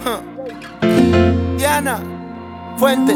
Diana Fuente,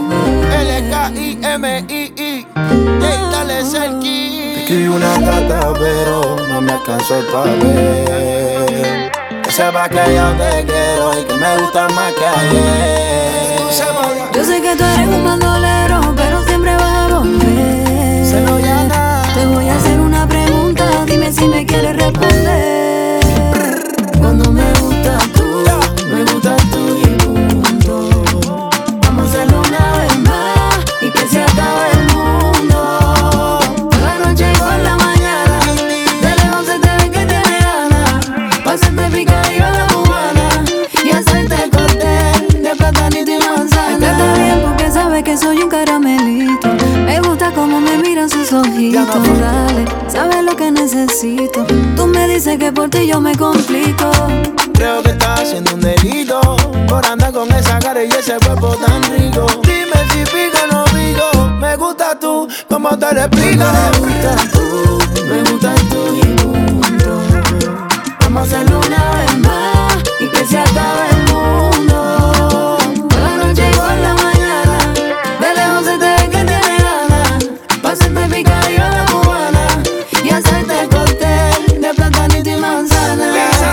LKIMII. Dale cerqui. Te escribí una carta, pero no me alcanzó el papel. Que sepas que yo te quiero y que me gusta más que ayer. Yo sé que tú eres un bandolero, pero siempre vas a volver. Se lo llama. Te voy a hacer una pregunta, dime si me quieres responder. Cuando me gustas tú y punto. Vamos a hacerlo una vez más y que se acabe el mundo. Por la noche y por la mañana, de lejos se te ve que tienes ganas. Pa' hacerte picadillo a la cubana y hacerte cóctel de platanito y manzana. Me trata bien porque sabe que soy un caramelito. Me gusta cómo me miran sus ojitos. Dale, sabes lo que necesito. Tú me dices que por ti yo me complico. Creo que estás haciendo un delito por andar con esa cara y ese cuerpo tan rico. Dime si pico o no pico. Me gusta tú, ¿cómo te lo explico? Me gustas tú y punto. Vamos a hacerlo una vez más y que se acabe el mundo. Por la noche y por la mañana, de lejos se te ve que tienes ganas. Pa' hacerte picadillo a la cubana y hacerte cóctel de platanito y manzana.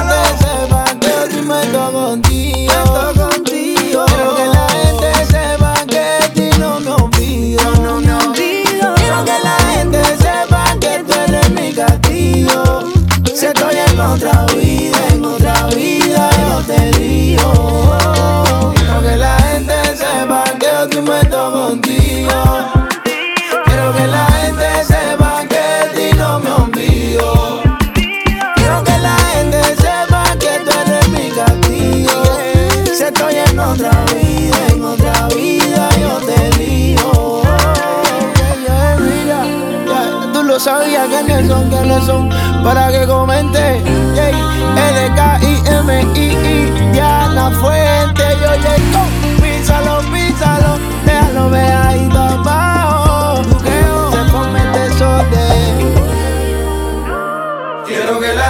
Contigo. Quiero que la gente sepa que de ti no me olvido. Quiero que la gente sepa que tú eres mi castigo. Si estoy en otra vida, yo te digo. Quiero que la gente sepa que yo te meto contigo. Quiero que la gente sepa que de ti no me olvido. Quiero que la gente sepa que tú eres mi castigo. Si estoy en otra vida, yo te digo. Tú lo sabías, ¿quiénes son? Para que comente. LKIMII, Diana Fuente. Yo llego, písalo, déjalo ahí abajo. Se come el desorden. Quiero que la